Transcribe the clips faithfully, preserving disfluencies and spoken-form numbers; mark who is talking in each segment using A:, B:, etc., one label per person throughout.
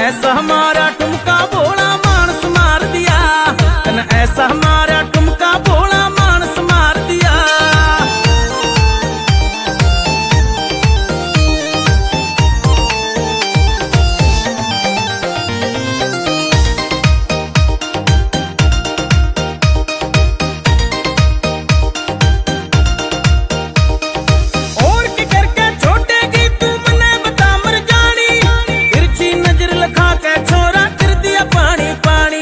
A: ऐसा हमारा ठुमका भोला मानस मार दिया, तन ऐसा हमारा ठुमका भोला मानस मार दिया। और की करके छोटेगी तू मने बता मर जानी, तिरछी नजर लखा के छोरा कर दिया पानी पानी।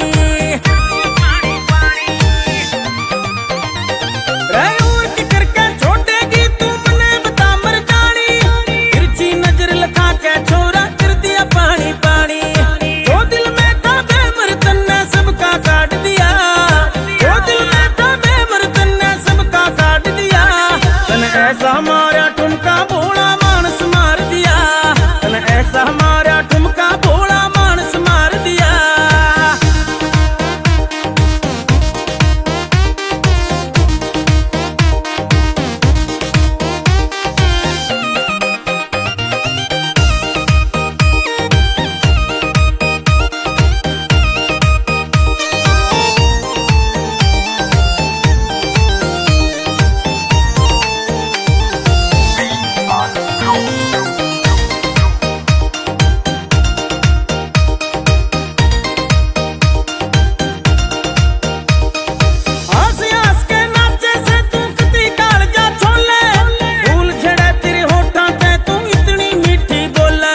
A: और की करके छोटेगी तू मने बता मर जानी, तिरछी नजर लखा के छोरा कर दिया पानी पानी। जो दिल में था बेमर तन्ने सबका काट दिया, जो दिल में था बेमर तन्ने सबका काट दिया। तन ऐसा हमारा ठुमका भोला मानस मार दिया, तन ऐसा हमारा ठुमका भोला मानस मार दिया। हंस हंस के नाचे से तू कती कालजा छोले, फूल झड़े तेरे होठां ते तू इतनी मीठी बोले।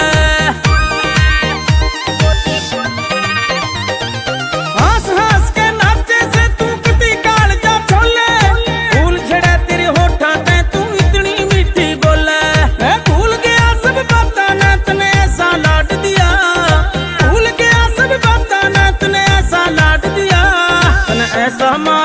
A: हंस हंस के नाचे से तू कती कालजा छोले, फूल झड़े तेरे होठां ते तू इतनी मीठी बोले। मैं भूल गया सब बातां ने तने ऐसा लाड दिया, भूल गया सब बातां ने तने ऐसा लाड दिया। तने ऐसा